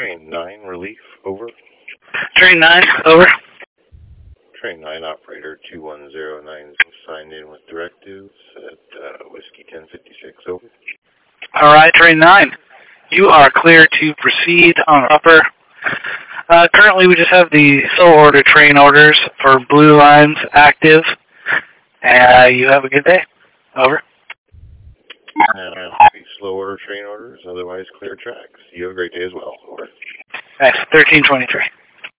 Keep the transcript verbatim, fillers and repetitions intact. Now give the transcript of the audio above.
Train nine, relief, over. Train nine, over. Train nine, operator two one zero nine, signed in with directives at uh, Whiskey ten fifty-six, over. All right, Train nine, you are clear to proceed on upper. Uh, currently, we just have the sole order train orders for Blue Lines active. Uh, you have a good day. Over. And slow order train orders, otherwise clear tracks. You have a great day as well. Over. That's thirteen twenty-three.